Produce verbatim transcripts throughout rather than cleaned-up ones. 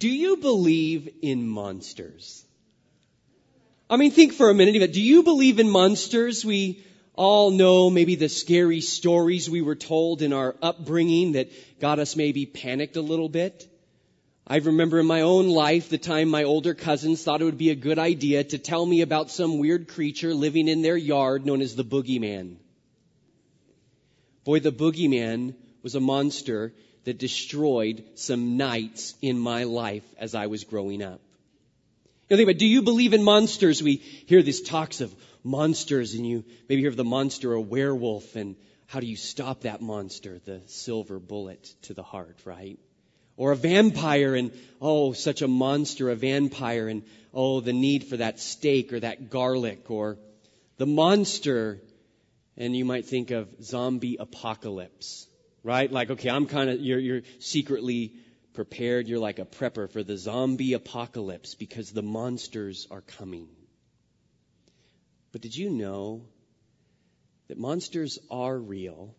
Do you believe in monsters? I mean, think for a minute. Do you believe in monsters? We all know maybe the scary stories we were told in our upbringing that got us maybe panicked a little bit. I remember in my own life the time my older cousins thought it would be a good idea to tell me about some weird creature living in their yard known as the boogeyman. Boy, the boogeyman was a monster that destroyed some nights in my life as I was growing up. You know, think about, do you believe in monsters? We hear these talks of monsters, and you maybe hear of the monster, a werewolf, and how do you stop that monster? The silver bullet to the heart, right? Or a vampire, and oh, such a monster, a vampire, and oh, the need for that steak or that garlic, or the monster, and you might think of zombie apocalypse, right? Like, okay, I'm kind of, you're, you're secretly prepared. You're like a prepper for the zombie apocalypse because the monsters are coming. But did you know that monsters are real?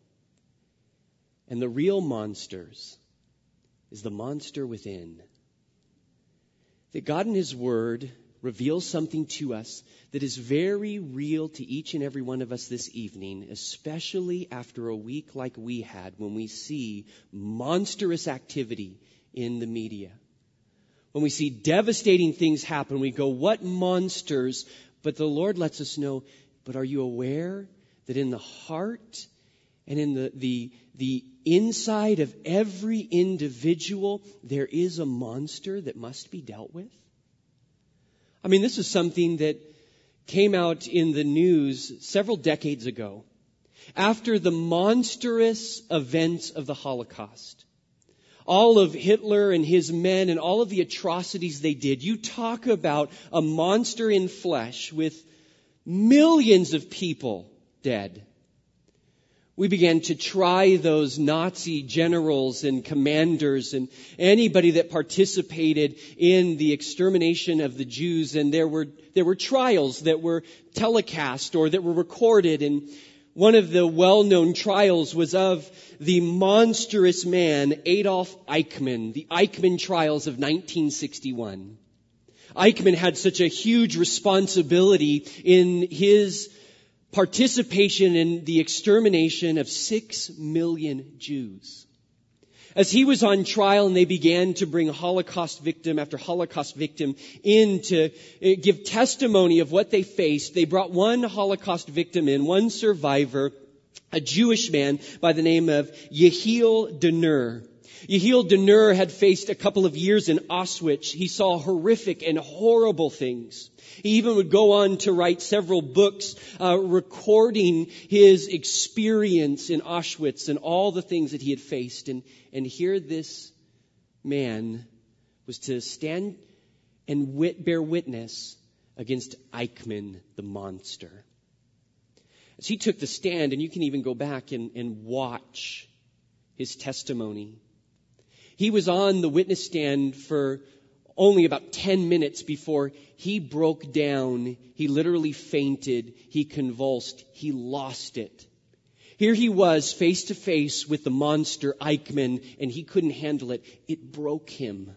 And the real monsters is the monster within. That God in His Word reveals something to us that is very real to each and every one of us this evening, especially after a week like we had when we see monstrous activity in the media. When we see devastating things happen, we go, what monsters? But the Lord lets us know, but are you aware that in the heart and in the, the, the inside of every individual, there is a monster that must be dealt with? I mean, this is something that came out in the news several decades ago after the monstrous events of the Holocaust. All of Hitler and his men and all of the atrocities they did. You talk about a monster in flesh with millions of people dead. We began to try those Nazi generals and commanders and anybody that participated in the extermination of the Jews. And there were, there were trials that were telecast or that were recorded. And one of the well-known trials was of the monstrous man, Adolf Eichmann, the Eichmann trials of nineteen sixty-one. Eichmann had such a huge responsibility in his participation in the extermination of six million Jews. As he was on trial and they began to bring Holocaust victim after Holocaust victim in to give testimony of what they faced, they brought one Holocaust victim in, one survivor, a Jewish man by the name of Yehiel Danur. Yehiel Danur had faced a couple of years in Auschwitz. He saw horrific and horrible things. He even would go on to write several books uh, recording his experience in Auschwitz and all the things that he had faced. And, and here this man was to stand and wit- bear witness against Eichmann, the monster. As he took the stand, and you can even go back and, and watch his testimony. He was on the witness stand for only about ten minutes before he broke down. He literally fainted. He convulsed. He lost it. Here he was face to face with the monster Eichmann, and he couldn't handle it. It broke him.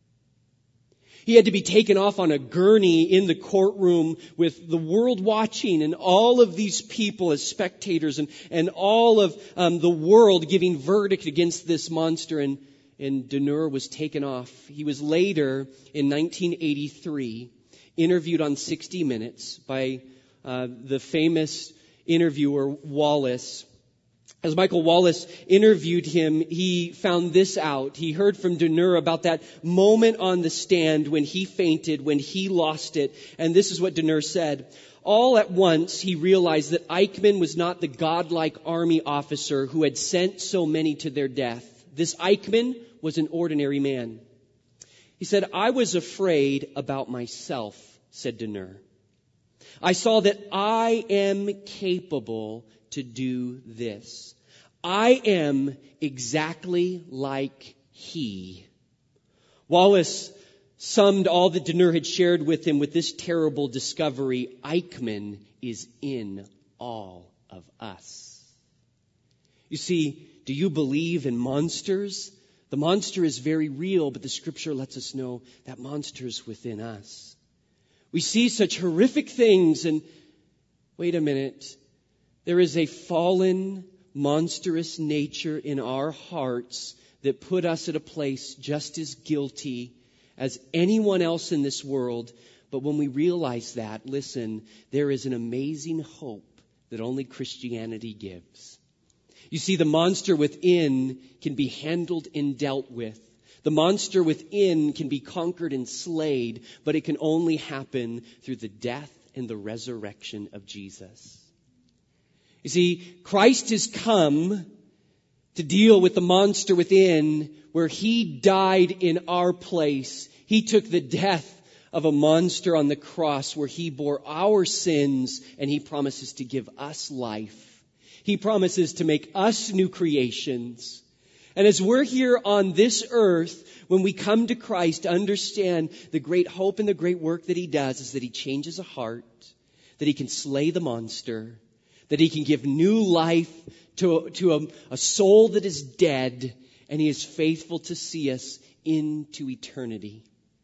He had to be taken off on a gurney in the courtroom with the world watching and all of these people as spectators and, and all of um, the world giving verdict against this monster. And And Danur was taken off. He was later, in nineteen eighty-three, interviewed on sixty minutes by uh, the famous interviewer Wallace. As Michael Wallace interviewed him, he found this out. He heard from Danur about that moment on the stand when he fainted, when he lost it. And this is what Danur said. All at once, he realized that Eichmann was not the godlike army officer who had sent so many to their death. This Eichmann was an ordinary man. He said, I was afraid about myself, said Danur. I saw that I am capable to do this. I am exactly like he. Wallace summed all that Danur had shared with him with this terrible discovery. Eichmann is in all of us. You see, do you believe in monsters? The monster is very real, but the scripture lets us know that monster is within us. We see such horrific things, and wait a minute. There is a fallen, monstrous nature in our hearts that put us at a place just as guilty as anyone else in this world. But when we realize that, listen, there is an amazing hope that only Christianity gives. You see, the monster within can be handled and dealt with. The monster within can be conquered and slayed, but it can only happen through the death and the resurrection of Jesus. You see, Christ has come to deal with the monster within, where he died in our place. He took the death of a monster on the cross, where he bore our sins, and he promises to give us life. He promises to make us new creations. And as we're here on this earth, when we come to Christ, understand the great hope and the great work that he does is that he changes a heart, that he can slay the monster, that he can give new life to, to a, a soul that is dead, and he is faithful to see us into eternity.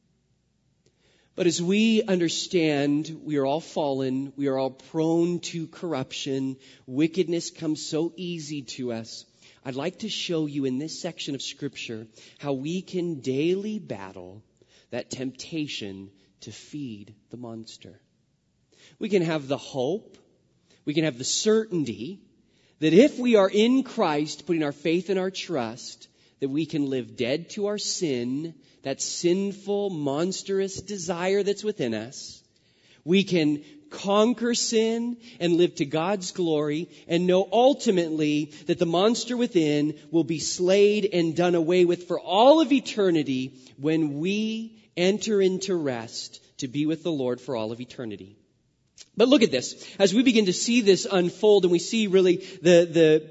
But as we understand, we are all fallen, we are all prone to corruption, wickedness comes so easy to us. I'd like to show you in this section of Scripture how we can daily battle that temptation to feed the monster. We can have the hope, we can have the certainty that if we are in Christ, putting our faith and our trust, that we can live dead to our sin, that sinful, monstrous desire that's within us. We can conquer sin and live to God's glory, and know ultimately that the monster within will be slayed and done away with for all of eternity when we enter into rest to be with the Lord for all of eternity. But look at this. As we begin to see this unfold, and we see really the, the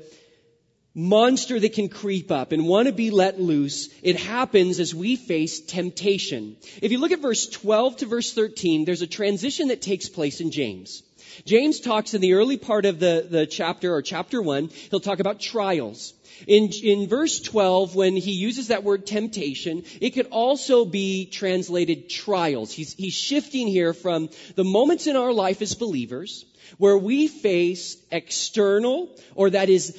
monster that can creep up and want to be let loose, it happens as we face temptation. If you look at verse twelve to verse thirteen, there's a transition that takes place in James. James talks in the early part of the, the chapter, or chapter one, he'll talk about trials. In, in verse twelve, when he uses that word temptation, it could also be translated trials. He's, he's shifting here from the moments in our life as believers where we face external, or that is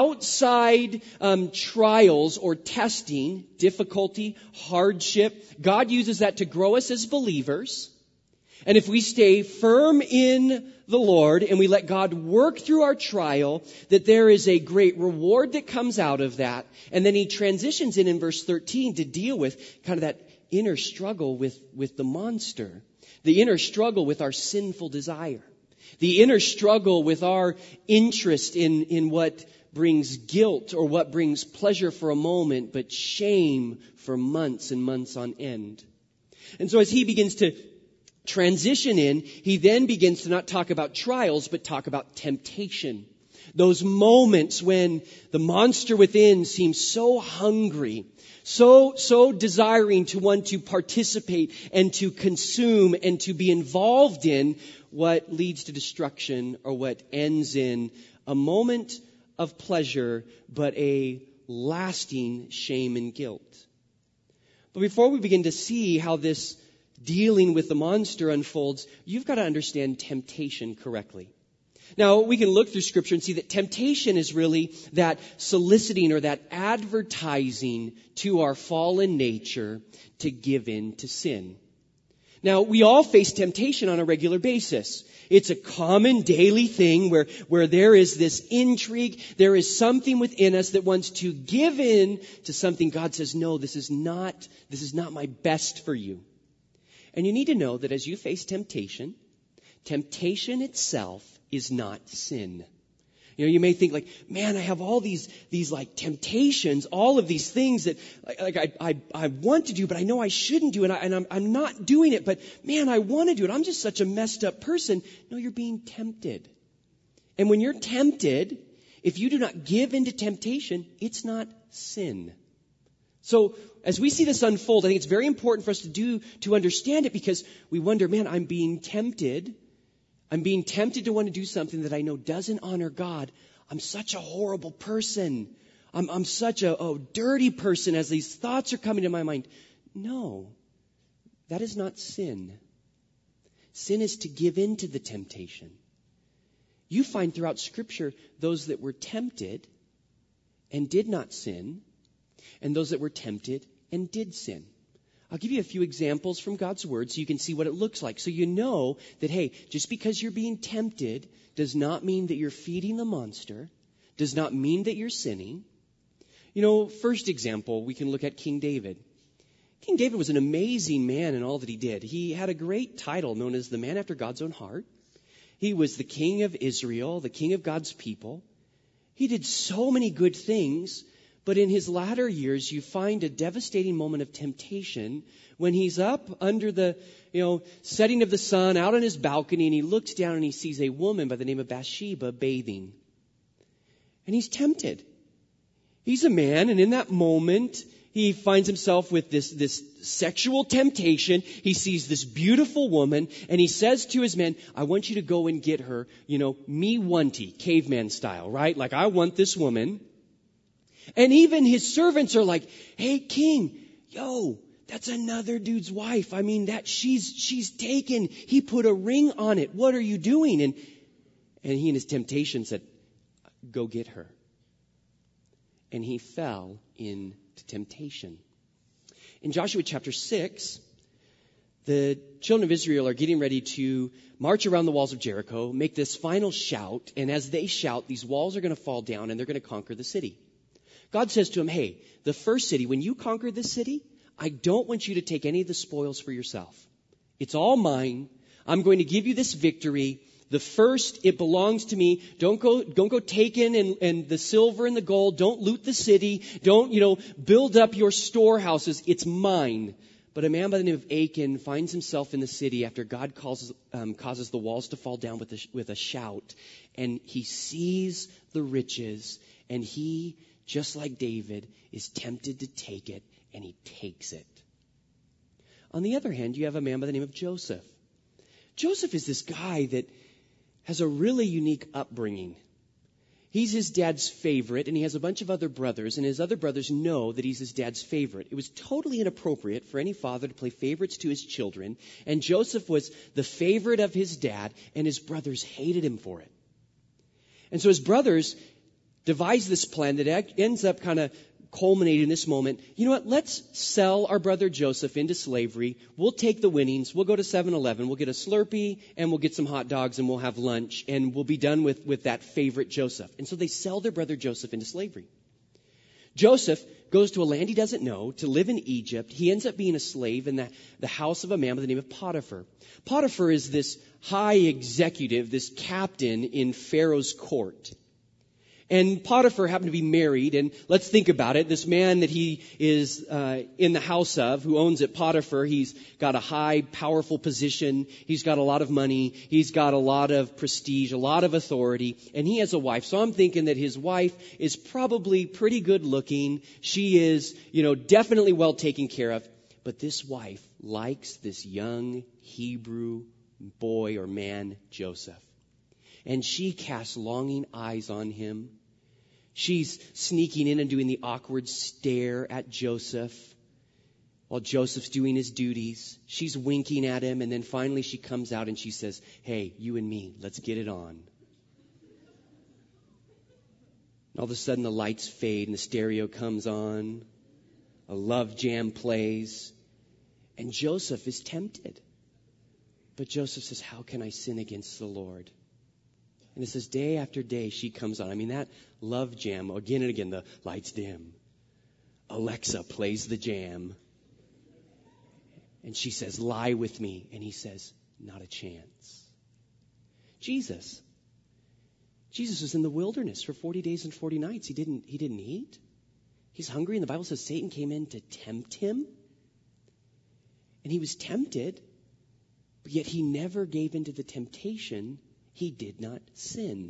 outside um, trials or testing, difficulty, hardship. God uses that to grow us as believers. And if we stay firm in the Lord and we let God work through our trial, that there is a great reward that comes out of that. And then he transitions in in verse thirteen to deal with kind of that inner struggle with, with the monster, the inner struggle with our sinful desire, the inner struggle with our interest in, in what brings guilt or what brings pleasure for a moment, but shame for months and months on end. And so as he begins to transition in, he then begins to not talk about trials, but talk about temptation. Those moments when the monster within seems so hungry, so, so desiring to want to participate and to consume and to be involved in what leads to destruction, or what ends in a moment of pleasure, but a lasting shame and guilt. But before we begin to see how this dealing with the monster unfolds, you've got to understand temptation correctly. Now, we can look through Scripture and see that temptation is really that soliciting or that advertising to our fallen nature to give in to sin. Now, we all face temptation on a regular basis. It's a common daily thing where, where there is this intrigue. There is something within us that wants to give in to something God says, no, this is not, this is not my best for you. And you need to know that as you face temptation, temptation itself is not sin. You know, you may think like, man, I have all these, these like temptations, all of these things that like, like I, I, I want to do, but I know I shouldn't do, and, I, and I'm, I'm not doing it, but man, I want to do it. I'm just such a messed up person. No, you're being tempted. And when you're tempted, if you do not give into temptation, it's not sin. So as we see this unfold, I think it's very important for us to do, to understand it, because we wonder, man, I'm being tempted. I'm being tempted to want to do something that I know doesn't honor God. I'm such a horrible person. I'm, I'm such a oh, dirty person as these thoughts are coming to my mind. No, that is not sin. Sin is to give in to the temptation. You find throughout Scripture those that were tempted and did not sin, and those that were tempted and did sin. I'll give you a few examples from God's Word so you can see what it looks like. So you know that, hey, just because you're being tempted does not mean that you're feeding the monster, does not mean that you're sinning. You know, first example, we can look at King David. King David was an amazing man in all that he did. He had a great title known as the man after God's own heart. He was the king of Israel, the king of God's people. He did so many good things, but in his latter years, you find a devastating moment of temptation when he's up under the, you know, setting of the sun out on his balcony, and he looks down and he sees a woman by the name of Bathsheba bathing. And he's tempted. He's a man, and in that moment, he finds himself with this, this sexual temptation. He sees this beautiful woman, and he says to his men, I want you to go and get her, you know, me wanty, caveman style, right? Like, I want this woman. And even his servants are like, hey, king, yo, that's another dude's wife. I mean, that she's she's taken. He put a ring on it. What are you doing? And and he in his temptation said, go get her. And he fell into temptation. In Joshua chapter six, the children of Israel are getting ready to march around the walls of Jericho, make this final shout, and as they shout, these walls are going to fall down and they're going to conquer the city. God says to him, hey, the first city, when you conquer this city, I don't want you to take any of the spoils for yourself. It's all mine. I'm going to give you this victory. The first, it belongs to me. Don't go, don't go taking and, and the silver and the gold. Don't loot the city. Don't, you know, build up your storehouses. It's mine. But a man by the name of Achan finds himself in the city after God calls, um, causes the walls to fall down with a, with a shout. And he sees the riches, and he, just like David, is tempted to take it, and he takes it. On the other hand, you have a man by the name of Joseph. Joseph is this guy that has a really unique upbringing. He's his dad's favorite, and he has a bunch of other brothers, and his other brothers know that he's his dad's favorite. It was totally inappropriate for any father to play favorites to his children, and Joseph was the favorite of his dad, and his brothers hated him for it. And so his brothers devised this plan that ends up kind of culminating in this moment. You know what? Let's sell our brother Joseph into slavery. We'll take the winnings. We'll go to seven eleven. We'll get a Slurpee, and we'll get some hot dogs, and we'll have lunch, and we'll be done with, with that favorite Joseph. And so they sell their brother Joseph into slavery. Joseph goes to a land he doesn't know to live in Egypt. He ends up being a slave in the, the house of a man by the name of Potiphar. Potiphar is this high executive, this captain in Pharaoh's court. And Potiphar happened to be married, and let's think about it. This man that he is uh, in the house of, who owns it, Potiphar, he's got a high, powerful position. He's got a lot of money. He's got a lot of prestige, a lot of authority, and he has a wife. So I'm thinking that his wife is probably pretty good looking. She is, you know, definitely well taken care of. But this wife likes this young Hebrew boy or man, Joseph. And she casts longing eyes on him. She's sneaking in and doing the awkward stare at Joseph while Joseph's doing his duties. She's winking at him, and then finally she comes out and she says, hey, you and me, let's get it on. And all of a sudden the lights fade and the stereo comes on. A love jam plays. And Joseph is tempted. But Joseph says, how can I sin against the Lord? And it says day after day she comes on. I mean, that love jam, again and again, the lights dim. Alexa plays the jam. And she says, lie with me. And he says, not a chance. Jesus. Jesus was in the wilderness for forty days and forty nights. He didn't, he didn't eat. He's hungry. And the Bible says Satan came in to tempt him. And he was tempted. But yet he never gave in to the temptation. He did not sin.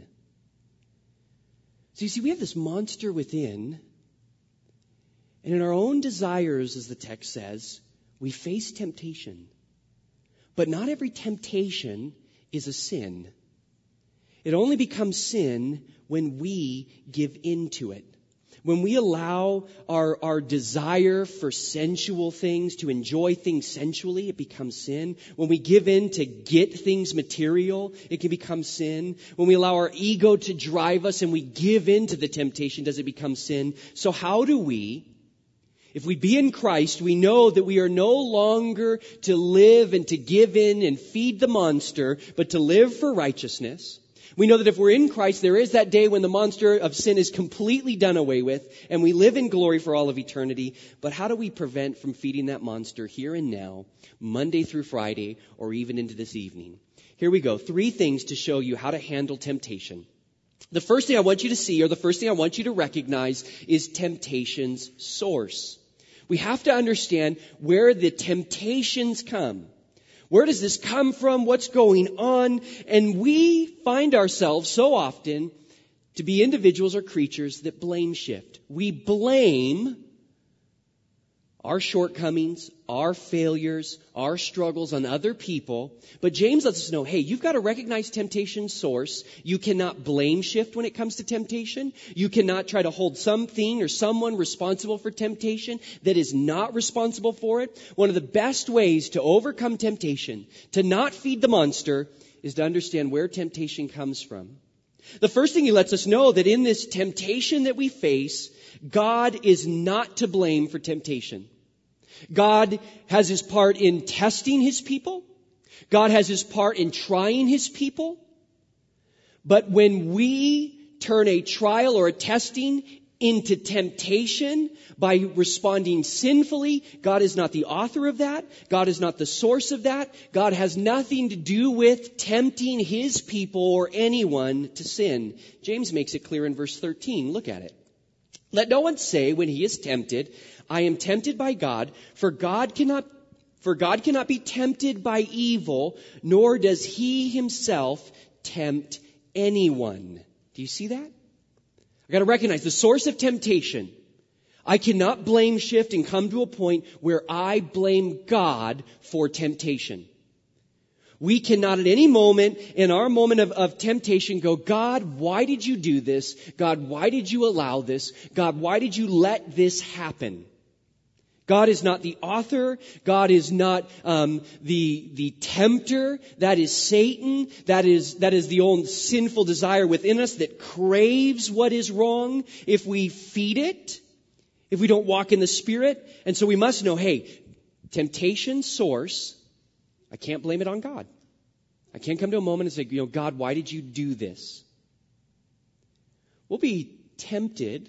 So you see, we have this monster within, and in our own desires, as the text says, we face temptation. But not every temptation is a sin. It only becomes sin when we give in to it. when we allow our, our desire for sensual things, to enjoy things sensually, it becomes sin. When we give in to get things material, it can become sin. When we allow our ego to drive us and we give in to the temptation, does it become sin? So how do we, if we be in Christ, we know that we are no longer to live and to give in and feed the monster, but to live for righteousness. We know that if we're in Christ, there is that day when the monster of sin is completely done away with and we live in glory for all of eternity. But how do we prevent from feeding that monster here and now, Monday through Friday, or even into this evening? Here we go. Three things to show you how to handle temptation. The first thing I want you to see, or the first thing I want you to recognize, is temptation's source. We have to understand where the temptations come. Where does this come from? What's going on? And we find ourselves so often to be individuals or creatures that blame shift. We blame our shortcomings, our failures, our struggles on other people. But James lets us know, hey, you've got to recognize temptation's source. You cannot blame shift when it comes to temptation. You cannot try to hold something or someone responsible for temptation that is not responsible for it. One of the best ways to overcome temptation, to not feed the monster, is to understand where temptation comes from. The first thing he lets us know that in this temptation that we face, God is not to blame for temptation. God has his part in testing his people. God has his part in trying his people. But when we turn a trial or a testing into temptation by responding sinfully, God is not the author of that. God is not the source of that. God has nothing to do with tempting his people or anyone to sin. James makes it clear in verse thirteen. Look at it. Let no one say when he is tempted, I am tempted by God, for God cannot, for God cannot be tempted by evil, nor does he himself tempt anyone. Do you see that? I've got to recognize the source of temptation. I cannot blame shift and come to a point where I blame God for temptation. We cannot at any moment in our moment of, of temptation go, God, why did you do this? God, why did you allow this? God, why did you let this happen? God is not the author. God is not um, the the tempter. That is Satan. That is that is the old sinful desire within us that craves what is wrong if we feed it, if we don't walk in the Spirit. And so we must know, hey, temptation source, I can't blame it on God. I can't come to a moment and say, you know, God, why did you do this? We'll be tempted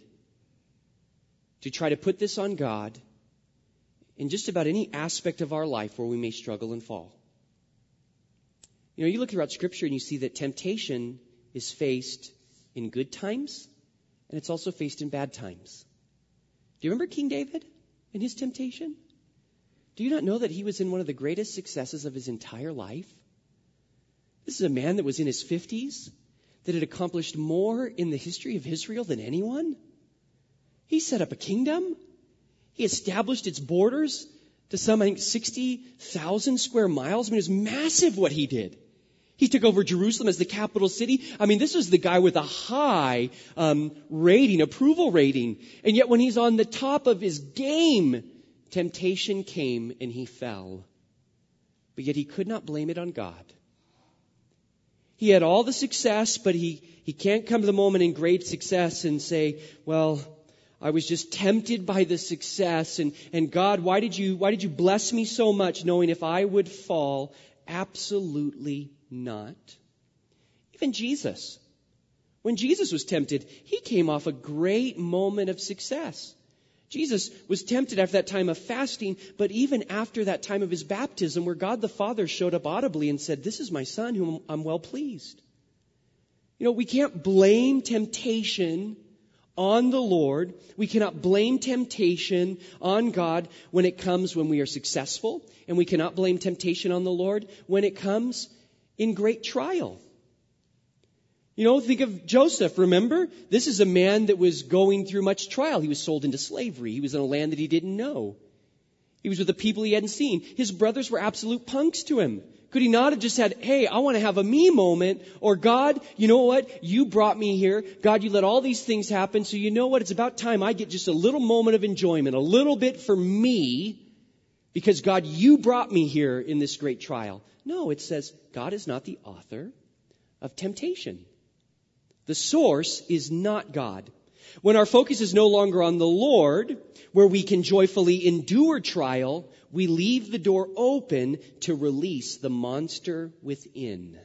to try to put this on God in just about any aspect of our life where we may struggle and fall. You know, you look throughout Scripture and you see that temptation is faced in good times and it's also faced in bad times. Do you remember King David and his temptation? Do you not know that he was in one of the greatest successes of his entire life? This is a man that was in his fifties, that had accomplished more in the history of Israel than anyone. He set up a kingdom. He established its borders to some, I think, sixty thousand square miles. I mean, it was massive what he did. He took over Jerusalem as the capital city. I mean, this was the guy with a high um, rating, approval rating. And yet when he's on the top of his game, temptation came and he fell. But yet he could not blame it on God. He had all the success, but he, he can't come to the moment in great success and say, well, I was just tempted by the success. And, and God, why did you, why did you bless me so much knowing if I would fall? Absolutely not. Even Jesus. When Jesus was tempted, he came off a great moment of success. Jesus was tempted after that time of fasting, but even after that time of his baptism where God the Father showed up audibly and said, this is my son whom I'm well pleased. You know, we can't blame temptation on the Lord. We cannot blame temptation on God when it comes when we are successful, and we cannot blame temptation on the Lord when it comes in great trial. You know, think of Joseph, remember? This is a man that was going through much trial. He was sold into slavery. He was in a land that he didn't know. He was with the people he hadn't seen. His brothers were absolute punks to him. Could he not have just said, hey, I want to have a me moment, or God, you know what? You brought me here. God, you let all these things happen. So you know what? It's about time I get just a little moment of enjoyment, a little bit for me, because God, you brought me here in this great trial. No, it says God is not the author of temptation. The source is not God. When our focus is no longer on the Lord, where we can joyfully endure trial, we leave the door open to release the monster within.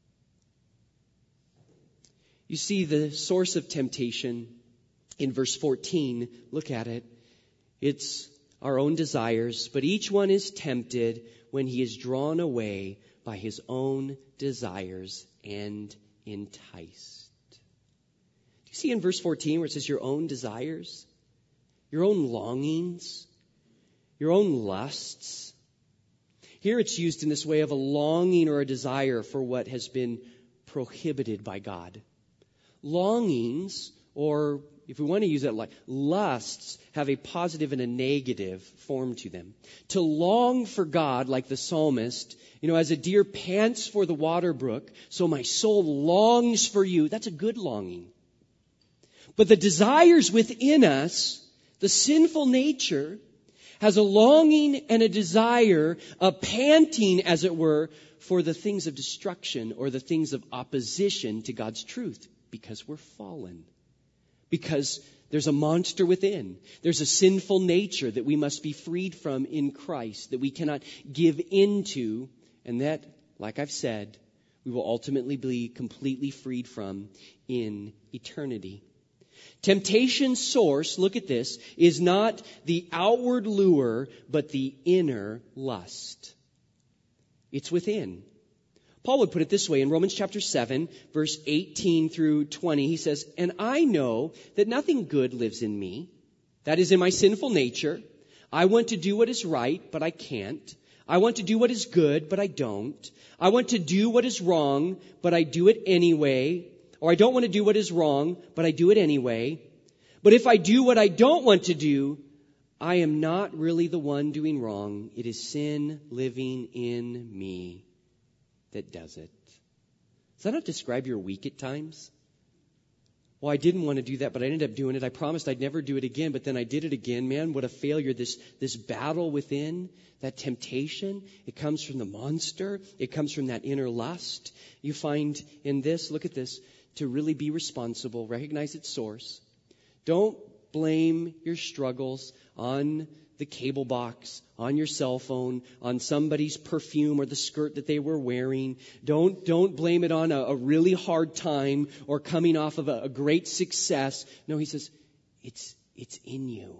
You see the source of temptation in verse fourteen. Look at it. It's our own desires, but each one is tempted when he is drawn away by his own desires and enticed. Do you see in verse fourteen where it says your own desires, your own longings, your own lusts? Here it's used in this way of a longing or a desire for what has been prohibited by God. Longings, or if we want to use that like lusts, have a positive and a negative form to them. To long for God, like the psalmist, you know, as a deer pants for the water brook, so my soul longs for you. That's a good longing. But the desires within us, the sinful nature, has a longing and a desire, a panting, as it were, for the things of destruction or the things of opposition to God's truth, because we're fallen. Because there's a monster within. There's a sinful nature that we must be freed from in Christ, that we cannot give into, and that, like I've said, we will ultimately be completely freed from in eternity. Temptation's source, look at this, is not the outward lure, but the inner lust. It's within. Paul would put it this way in Romans chapter seven, verse eighteen through twenty. He says, and I know that nothing good lives in me. That is in my sinful nature. I want to do what is right, but I can't. I want to do what is good, but I don't. I want to do what is wrong, but I do it anyway. Or I don't want to do what is wrong, but I do it anyway. But if I do what I don't want to do, I am not really the one doing wrong. It is sin living in me that does it. Does that not describe your week at times? Well, I didn't want to do that, but I ended up doing it. I promised I'd never do it again, but then I did it again. Man, what a failure. This, this battle within, that temptation, it comes from the monster. It comes from that inner lust. You find in this, look at this, to really be responsible, recognize its source. Don't blame your struggles on the cable box, on your cell phone, on somebody's perfume or the skirt that they were wearing. Don't, don't blame it on a, a really hard time or coming off of a, a great success. No, he says, it's, it's in you.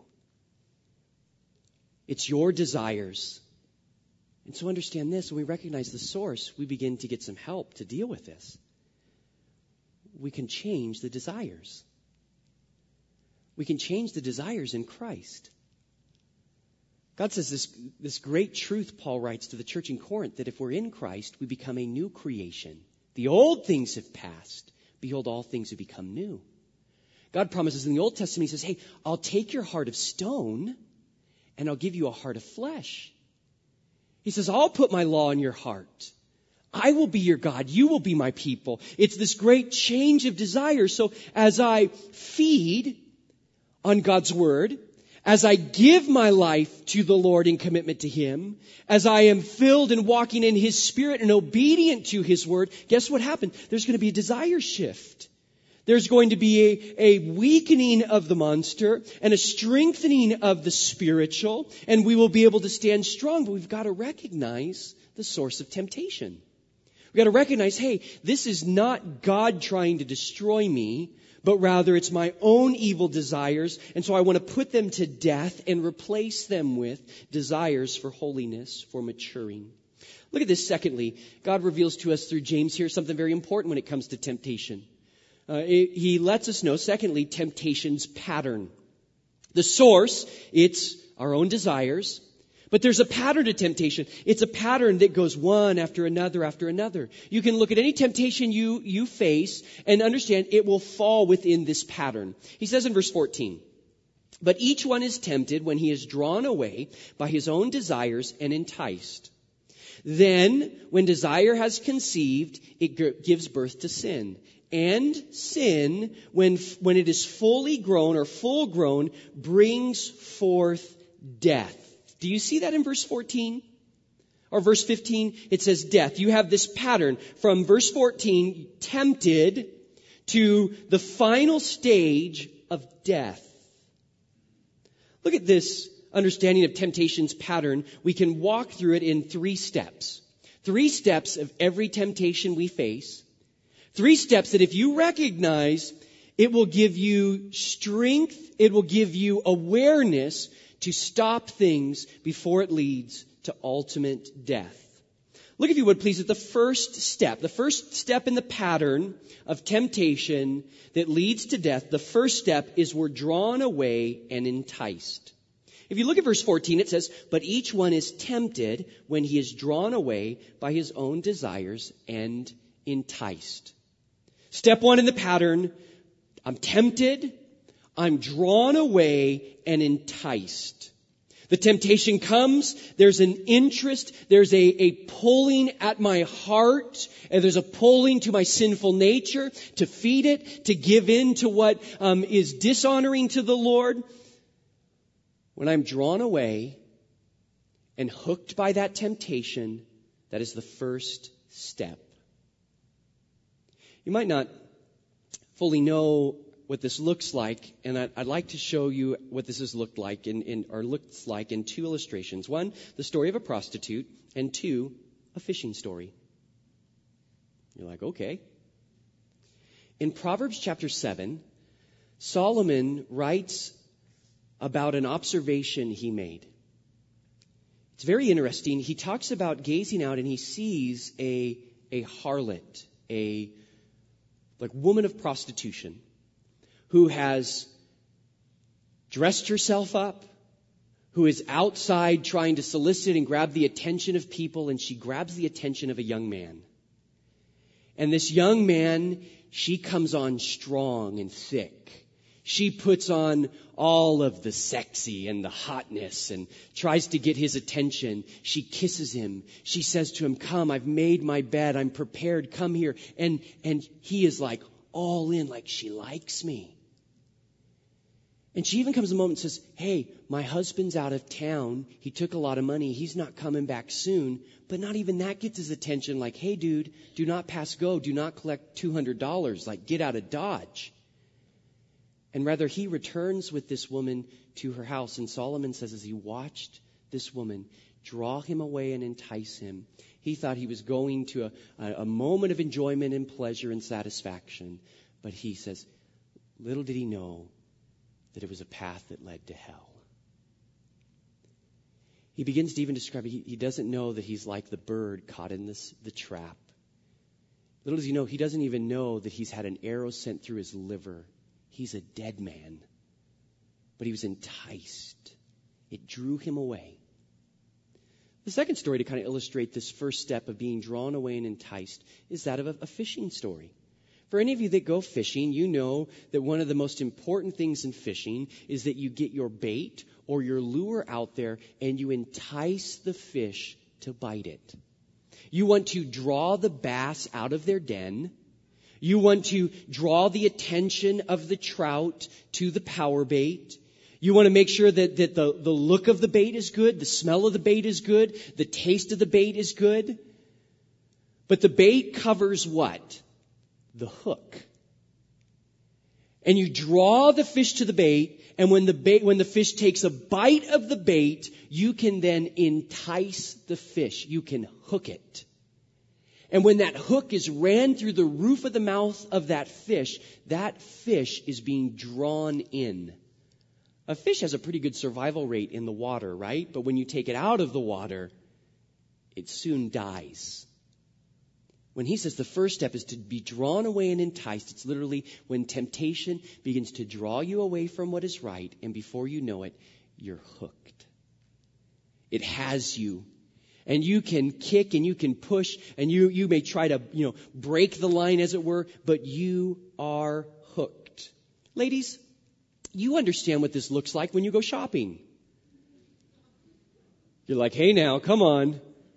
It's your desires. And so understand this, when we recognize the source, we begin to get some help to deal with this. We can change the desires. We can change the desires in Christ. God says this, this great truth, Paul writes to the church in Corinth, that if we're in Christ, we become a new creation. The old things have passed. Behold, all things have become new. God promises in the Old Testament, he says, hey, I'll take your heart of stone and I'll give you a heart of flesh. He says, I'll put my law in your heart. I will be your God. You will be my people. It's this great change of desire. So as I feed on God's word, as I give my life to the Lord in commitment to him, as I am filled and walking in his spirit and obedient to his word, guess what happened? There's going to be a desire shift. There's going to be a, a weakening of the monster and a strengthening of the spiritual, and we will be able to stand strong. But we've got to recognize the source of temptation. We've got to recognize, hey, this is not God trying to destroy me, but rather it's my own evil desires. And so I want to put them to death and replace them with desires for holiness, for maturing. Look at this secondly. God reveals to us through James here something very important when it comes to temptation. Uh, it, he lets us know, secondly, temptation's pattern. The source, it's our own desires. But there's a pattern to temptation. It's a pattern that goes one after another after another. You can look at any temptation you, you face and understand it will fall within this pattern. He says in verse fourteen, but each one is tempted when he is drawn away by his own desires and enticed. Then, when desire has conceived, it g- gives birth to sin. And sin, when, when it is fully grown or full grown, brings forth death. Do you see that in verse fourteen? Or verse fifteen, it says death. You have this pattern from verse fourteen, tempted, to the final stage of death. Look at this understanding of temptation's pattern. We can walk through it in three steps. Three steps of every temptation we face. Three steps that if you recognize, it will give you strength, it will give you awareness to stop things before it leads to ultimate death. Look, if you would, please, at the first step. The first step in the pattern of temptation that leads to death, the first step is we're drawn away and enticed. If you look at verse fourteen, it says, but each one is tempted when he is drawn away by his own desires and enticed. Step one in the pattern, I'm tempted, I'm drawn away and enticed. The temptation comes, there's an interest, there's a, a pulling at my heart, and there's a pulling to my sinful nature to feed it, to give in to what um, is dishonoring to the Lord. When I'm drawn away and hooked by that temptation, that is the first step. You might not fully know what this looks like, and I'd, I'd like to show you what this has looked like in, in or looks like in two illustrations. One, the story of a prostitute, and two, a fishing story. You're like, okay. In Proverbs chapter seven, Solomon writes about an observation he made. It's very interesting. He talks about gazing out and he sees a, a harlot, a like woman of prostitution, who has dressed herself up, who is outside trying to solicit and grab the attention of people, and she grabs the attention of a young man. And this young man, she comes on strong and thick. She puts on all of the sexy and the hotness and tries to get his attention. She kisses him. She says to him, come, I've made my bed. I'm prepared. Come here. And, and he is like all in, like she likes me. And she even comes a moment and says, hey, my husband's out of town. He took a lot of money. He's not coming back soon. But not even that gets his attention. Like, hey, dude, do not pass go. Do not collect two hundred dollars. Like, get out of Dodge. And rather, he returns with this woman to her house. And Solomon says, as he watched this woman draw him away and entice him, he thought he was going to a, a moment of enjoyment and pleasure and satisfaction. But he says, little did he know that it was a path that led to hell. He begins to even describe it. He, he doesn't know that he's like the bird caught in this, the trap. Little does he know, he doesn't even know that he's had an arrow sent through his liver. He's a dead man. But he was enticed. It drew him away. The second story to kind of illustrate this first step of being drawn away and enticed is that of a, a fishing story. For any of you that go fishing, you know that one of the most important things in fishing is that you get your bait or your lure out there and you entice the fish to bite it. You want to draw the bass out of their den. You want to draw the attention of the trout to the power bait. You want to make sure that, that the, the look of the bait is good, the smell of the bait is good, the taste of the bait is good. But the bait covers what? The hook. And you draw the fish to the bait, and when the bait, when the fish takes a bite of the bait, you can then entice the fish. You can hook it. And when that hook is ran through the roof of the mouth of that fish, that fish is being drawn in. A fish has a pretty good survival rate in the water, right? But when you take it out of the water, it soon dies. When he says the first step is to be drawn away and enticed, it's literally when temptation begins to draw you away from what is right, and before you know it, you're hooked. It has you. And you can kick and you can push and you, you may try to, you know, break the line as it were, but you are hooked. Ladies, you understand what this looks like when you go shopping. You're like, hey now, come on.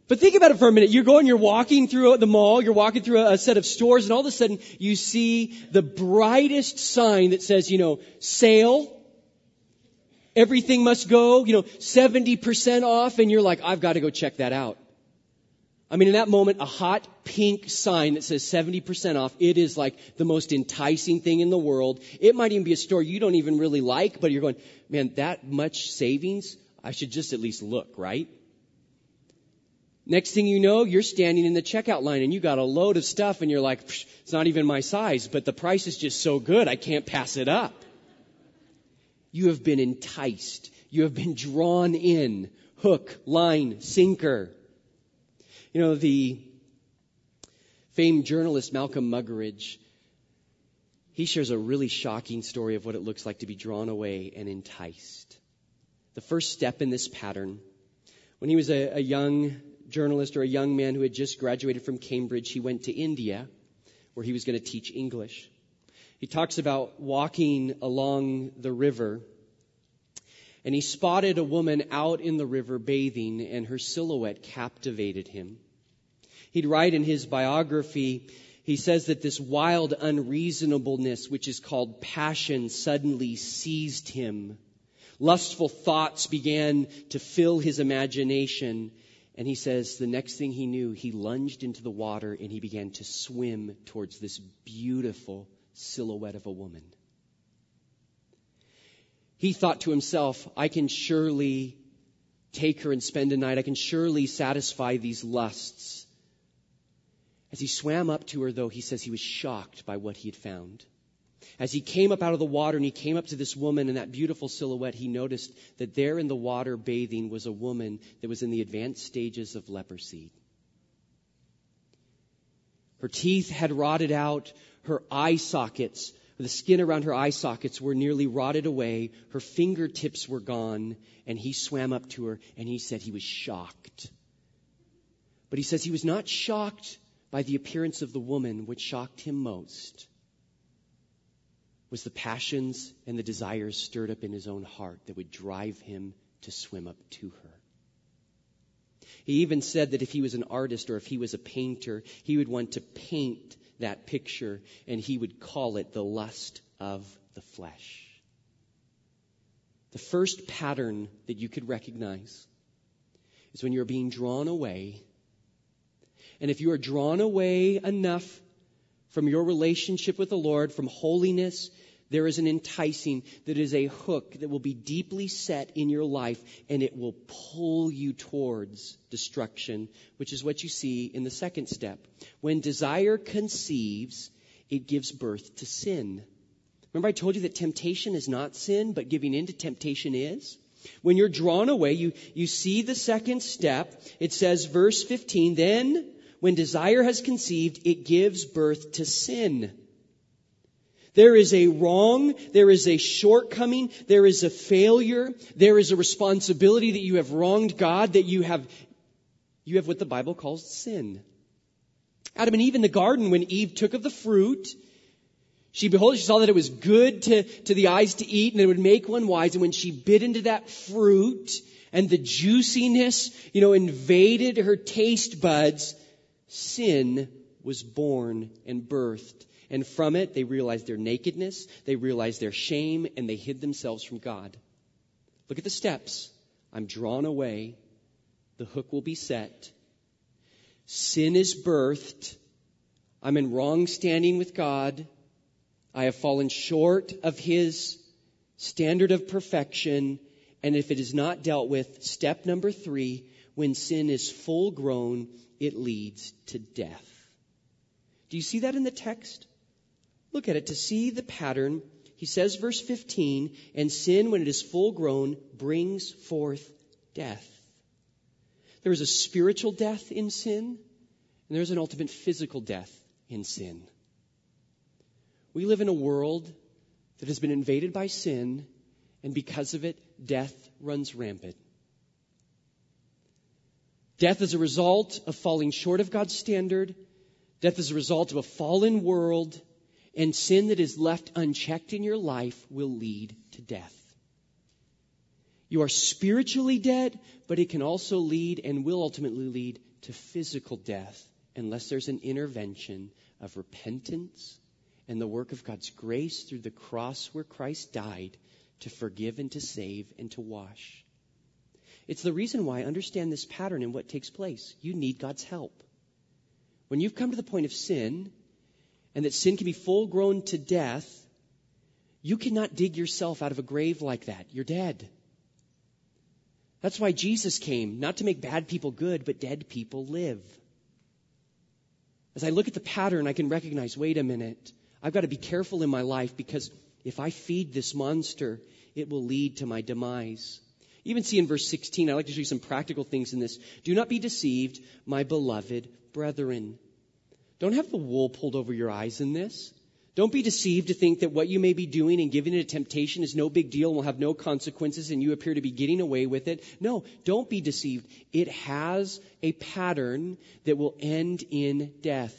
But think about it for a minute. You're going, you're walking through the mall, you're walking through a, a set of stores, and all of a sudden you see the brightest sign that says, you know, sale. Everything must go, you know, seventy percent off, and you're like, I've got to go check that out. I mean, in that moment, a hot pink sign that says seventy percent off, it is like the most enticing thing in the world. It might even be a store you don't even really like, but you're going, man, that much savings, I should just at least look, right? Next thing you know, you're standing in the checkout line and you got a load of stuff and you're like, it's not even my size, but the price is just so good, I can't pass it up. You have been enticed. You have been drawn in. Hook, line, sinker. You know, the famed journalist Malcolm Muggeridge, he shares a really shocking story of what it looks like to be drawn away and enticed. The first step in this pattern, when he was a, a young journalist or a young man who had just graduated from Cambridge, he went to India where he was going to teach English. He talks about walking along the river, and he spotted a woman out in the river bathing, and her silhouette captivated him. He'd write in his biography, he says that this wild unreasonableness, which is called passion, suddenly seized him. Lustful thoughts began to fill his imagination. And he says the next thing he knew, he lunged into the water and he began to swim towards this beautiful silhouette of a woman. He thought to himself, I can surely take her and spend a night. I can surely satisfy these lusts. As he swam up to her, though, he says he was shocked by what he had found. As he came up out of the water and he came up to this woman and that beautiful silhouette, he noticed that there in the water bathing was a woman that was in the advanced stages of leprosy. Her teeth had rotted out. Her eye sockets, the skin around her eye sockets were nearly rotted away. Her fingertips were gone. And he swam up to her and he said he was shocked. But he says he was not shocked by the appearance of the woman. What shocked him most was the passions and the desires stirred up in his own heart that would drive him to swim up to her. He even said that if he was an artist or if he was a painter, he would want to paint that picture and he would call it the lust of the flesh. The first pattern that you could recognize is when you're being drawn away. And if you are drawn away enough from your relationship with the Lord, from holiness, there is an enticing that is a hook that will be deeply set in your life and it will pull you towards destruction, which is what you see in the second step. When desire conceives, it gives birth to sin. Remember I told you that temptation is not sin, but giving in to temptation is? When you're drawn away, you, you see the second step. It says, verse fifteen, then when desire has conceived, it gives birth to sin. There is a wrong, there is a shortcoming, there is a failure, there is a responsibility that you have wronged God, that you have, you have what the Bible calls sin. Adam and Eve in the garden, when Eve took of the fruit, she behold, she saw that it was good to, to the eyes to eat and it would make one wise. And when she bit into that fruit and the juiciness, you know, invaded her taste buds, sin was born and birthed. And from it, they realized their nakedness, they realized their shame, and they hid themselves from God. Look at the steps. I'm drawn away. The hook will be set. Sin is birthed. I'm in wrong standing with God. I have fallen short of His standard of perfection. And if it is not dealt with, step number three, when sin is full grown, it leads to death. Do you see that in the text? Look at it. To see the pattern, he says, verse fifteen, and sin, when it is full grown, brings forth death. There is a spiritual death in sin, and there's an ultimate physical death in sin. We live in a world that has been invaded by sin, and because of it, death runs rampant. Death is a result of falling short of God's standard. Death is a result of a fallen world. And sin that is left unchecked in your life will lead to death. You are spiritually dead, but it can also lead and will ultimately lead to physical death unless there's an intervention of repentance and the work of God's grace through the cross where Christ died to forgive and to save and to wash. It's the reason why I understand this pattern and what takes place. You need God's help. When you've come to the point of sin, and that sin can be full grown to death, you cannot dig yourself out of a grave like that. You're dead. That's why Jesus came, not to make bad people good, but dead people live. As I look at the pattern, I can recognize, wait a minute, I've got to be careful in my life because if I feed this monster, it will lead to my demise. You even see in verse sixteen, I'd like to show you some practical things in this. Do not be deceived, my beloved brethren. Don't have the wool pulled over your eyes in this. Don't be deceived to think that what you may be doing and giving it a temptation is no big deal and will have no consequences and you appear to be getting away with it. No, don't be deceived. It has a pattern that will end in death.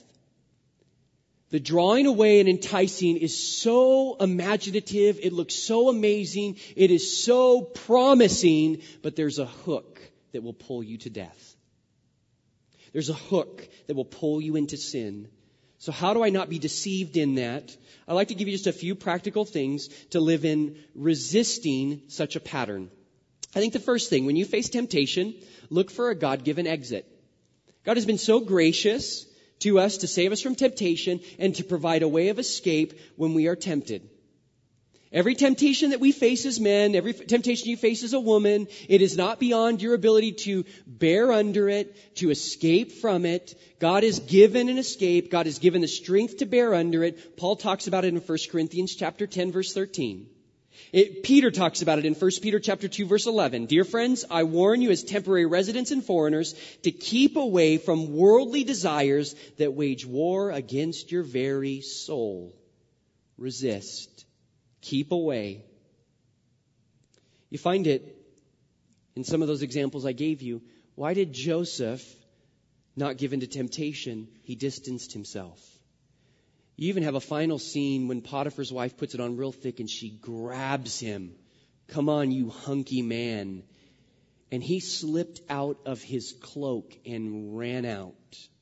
The drawing away and enticing is so imaginative. It looks so amazing. It is so promising, but there's a hook that will pull you to death. There's a hook that will pull you into sin. So how do I not be deceived in that? I'd like to give you just a few practical things to live in resisting such a pattern. I think the first thing, when you face temptation, look for a God-given exit. God has been so gracious to us to save us from temptation and to provide a way of escape when we are tempted. Every temptation that we face as men, every temptation you face as a woman, it is not beyond your ability to bear under it, to escape from it. God has given an escape. God has given the strength to bear under it. Paul talks about it in First Corinthians chapter ten, verse thirteen. It, Peter talks about it in First Peter chapter two, verse eleven. Dear friends, I warn you as temporary residents and foreigners to keep away from worldly desires that wage war against your very soul. Resist. Keep away. You find it in some of those examples I gave you. Why did Joseph not give in to temptation? He distanced himself. You even have a final scene when Potiphar's wife puts it on real thick and she grabs him. Come on, you hunky man. And he slipped out of his cloak and ran out.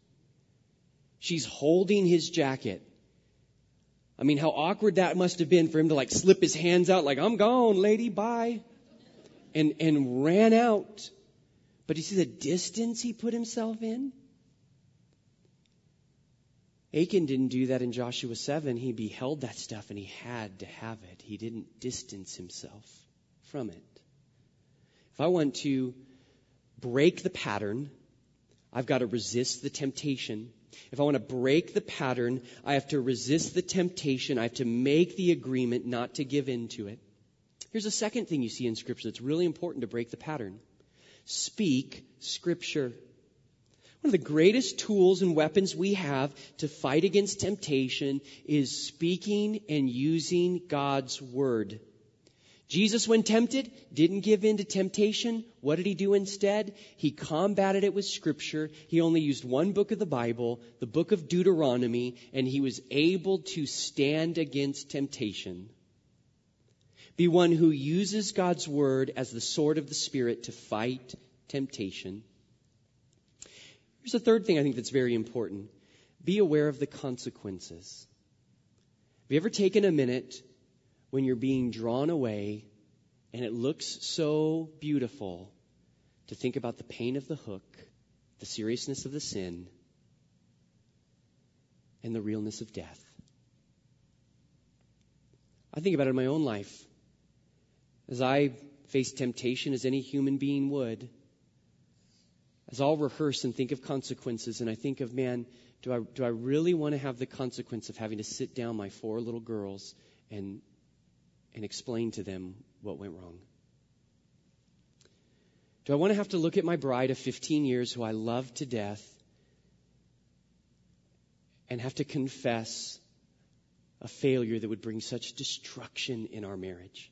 She's holding his jacket. I mean, how awkward that must have been for him to like slip his hands out like, I'm gone, lady, bye. And, and ran out. But you see the distance he put himself in? Achan didn't do that in Joshua seven. He beheld that stuff and he had to have it. He didn't distance himself from it. If I want to break the pattern, I've got to resist the temptation. If I want to break the pattern, I have to resist the temptation. I have to make the agreement not to give in to it. Here's a second thing you see in Scripture that's really important to break the pattern. Speak Scripture. One of the greatest tools and weapons we have to fight against temptation is speaking and using God's Word. Jesus, when tempted, didn't give in to temptation. What did he do instead? He combated it with Scripture. He only used one book of the Bible, the book of Deuteronomy, and he was able to stand against temptation. Be one who uses God's Word as the sword of the Spirit to fight temptation. Here's the third thing I think that's very important. Be aware of the consequences. Have you ever taken a minute when you're being drawn away and it looks so beautiful to think about the pain of the hook, the seriousness of the sin, and the realness of death? I think about it in my own life. As I face temptation, as any human being would, as I'll rehearse and think of consequences, and I think of, man, do I do I really want to have the consequence of having to sit down my four little girls and and explain to them what went wrong? Do I want to have to look at my bride of fifteen years who I love to death and have to confess a failure that would bring such destruction in our marriage?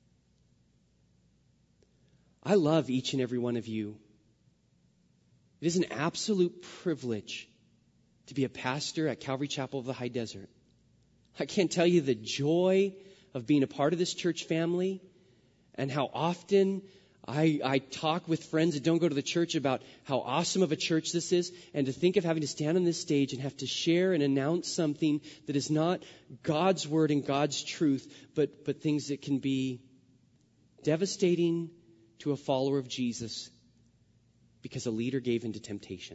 I love each and every one of you. It is an absolute privilege to be a pastor at Calvary Chapel of the High Desert. I can't tell you the joy of being a part of this church family and how often I, I talk with friends that don't go to the church about how awesome of a church this is, and to think of having to stand on this stage and have to share and announce something that is not God's word and God's truth, but, but things that can be devastating to a follower of Jesus because a leader gave into temptation.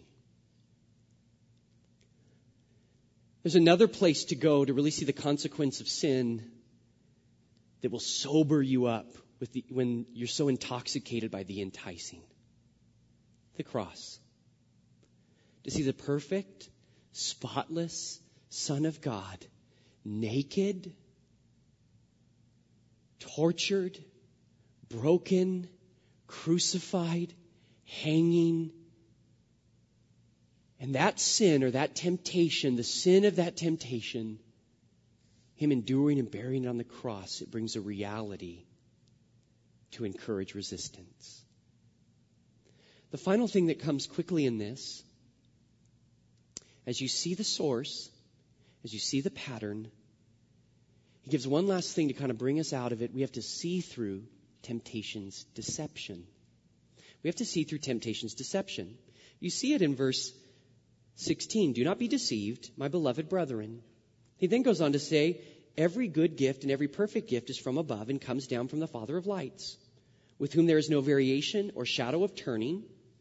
There's another place to go to really see the consequence of sin that will sober you up with the, when you're so intoxicated by the enticing. The cross. To see the perfect, spotless Son of God, naked, tortured, broken, crucified, hanging. And that sin or that temptation, the sin of that temptation, Him enduring and bearing it on the cross, it brings a reality to encourage resistance. The final thing that comes quickly in this, as you see the source, as you see the pattern, He gives one last thing to kind of bring us out of it. We have to see through temptation's deception. We have to see through temptation's deception. You see it in verse sixteen. Do not be deceived, my beloved brethren. He then goes on to say, every good gift and every perfect gift is from above and comes down from the Father of lights, with whom there is no variation or shadow of turning.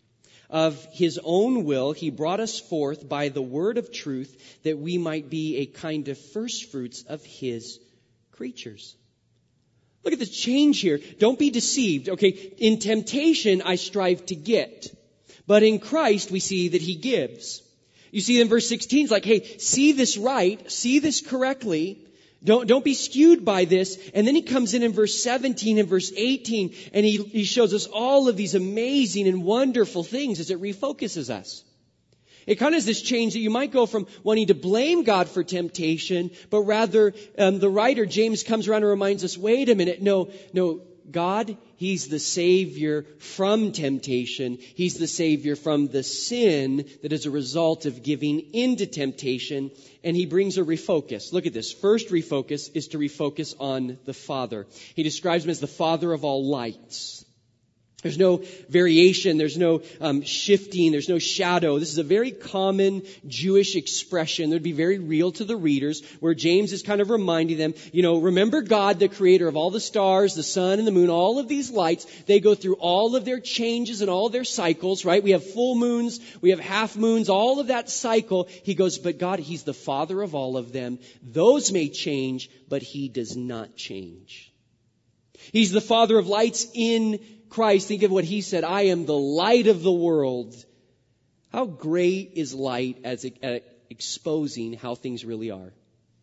Of His own will, He brought us forth by the word of truth, that we might be a kind of first fruits of His creatures. Look at the change here. Don't be deceived. Okay, in temptation, I strive to get. But in Christ, we see that He gives. You see in verse sixteen, it's like, hey, see this right, see this correctly. Don't, don't be skewed by this. And then He comes in in verse seventeen and verse eighteen, and he, he shows us all of these amazing and wonderful things as it refocuses us. It kind of is this change that you might go from wanting to blame God for temptation, but rather um, the writer, James, comes around and reminds us, wait a minute, no, no, God, He's the Savior from temptation. He's the Savior from the sin that is a result of giving into temptation. And He brings a refocus. Look at this. First refocus is to refocus on the Father. He describes Him as the Father of all lights. There's no variation. There's no um, shifting. There's no shadow. This is a very common Jewish expression that would be very real to the readers, where James is kind of reminding them, you know, remember God, the creator of all the stars, the sun and the moon, all of these lights. They go through all of their changes and all of their cycles, right? We have full moons. We have half moons, all of that cycle. He goes, but God, He's the Father of all of them. Those may change, but He does not change. He's the Father of lights in Christ. Think of what He said, I am the light of the world. How great is light as at exposing how things really are?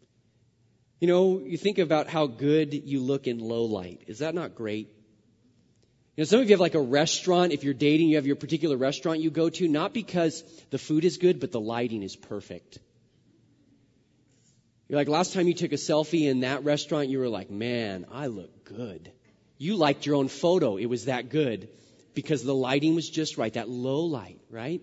You know, you think about how good you look in low light. Is that not great? You know, some of you have like a restaurant. If you're dating, you have your particular restaurant you go to, not because the food is good, but the lighting is perfect. You're like, last time you took a selfie in that restaurant, you were like, man, I look good. You liked your own photo. It was that good because the lighting was just right, that low light, right?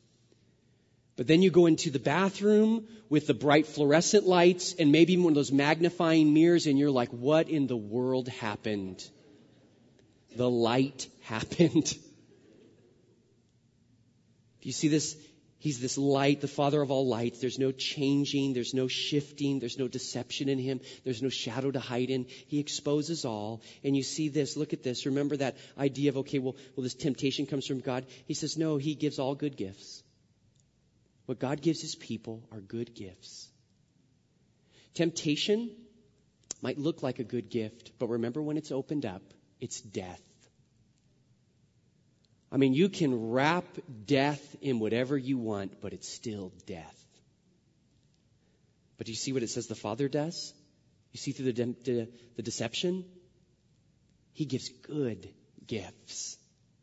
But then you go into the bathroom with the bright fluorescent lights and maybe one of those magnifying mirrors, and you're like, what in the world happened? The light happened. Do you see this? He's this light, the Father of all lights. There's no changing. There's no shifting. There's no deception in Him. There's no shadow to hide in. He exposes all. And you see this. Look at this. Remember that idea of, okay, well, well, this temptation comes from God. He says, no, He gives all good gifts. What God gives His people are good gifts. Temptation might look like a good gift, but remember when it's opened up, it's death. I mean, you can wrap death in whatever you want, but it's still death. But do you see what it says the Father does? You see through the, de- de- the deception? He gives good gifts.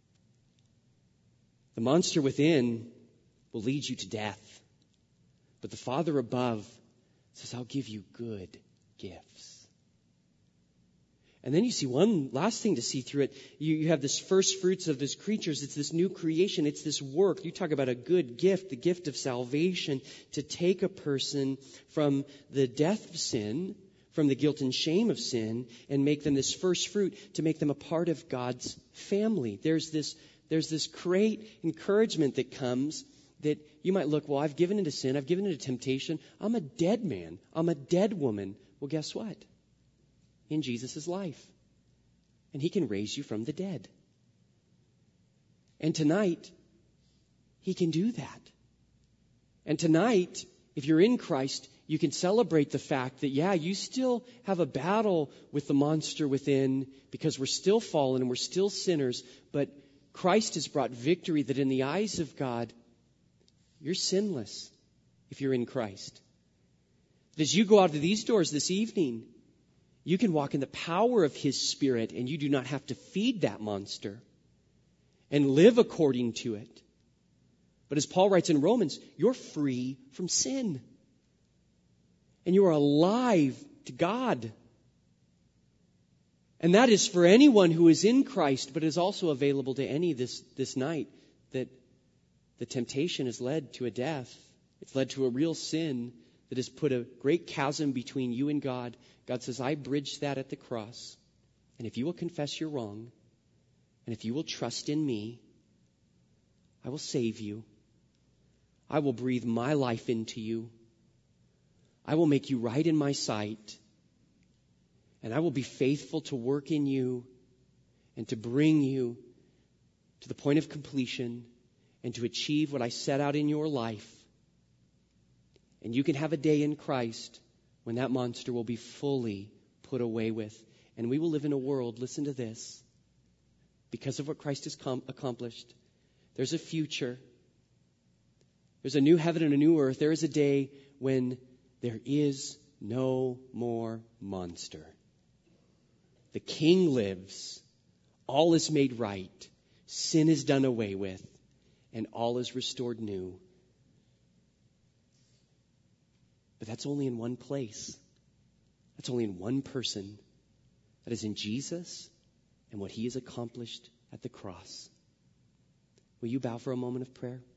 The monster within will lead you to death. But the Father above says, I'll give you good gifts. And then you see one last thing to see through it. You, you have this first fruits of His creatures. It's this new creation. It's this work. You talk about a good gift, the gift of salvation, to take a person from the death of sin, from the guilt and shame of sin and make them this first fruit, to make them a part of God's family. There's this, there's this great encouragement that comes that you might look, well, I've given into sin, I've given into temptation, I'm a dead man, I'm a dead woman. Well, guess what? In Jesus' life. And he can raise you from the dead. And tonight, he can do that. And tonight, if you're in Christ, you can celebrate the fact that, yeah, you still have a battle with the monster within because we're still fallen and we're still sinners, but Christ has brought victory that in the eyes of God, you're sinless if you're in Christ. As you go out of these doors this evening, you can walk in the power of his Spirit, and you do not have to feed that monster and live according to it. But as Paul writes in Romans, you're free from sin. And you are alive to God. And that is for anyone who is in Christ, but is also available to any this, this night, that the temptation has led to a death. It's led to a real sin that has put a great chasm between you and God. God says, I bridged that at the cross. And if you will confess your wrong, and if you will trust in me, I will save you. I will breathe my life into you. I will make you right in my sight. And I will be faithful to work in you and to bring you to the point of completion and to achieve what I set out in your life. And you can have a day in Christ when that monster will be fully put away with. And we will live in a world, listen to this, because of what Christ has com- accomplished. There's a future. There's a new heaven and a new earth. There is a day when there is no more monster. The King lives. All is made right. Sin is done away with. And all is restored new. But that's only in one place. That's only in one person. That is in Jesus and what he has accomplished at the cross. Will you bow for a moment of prayer?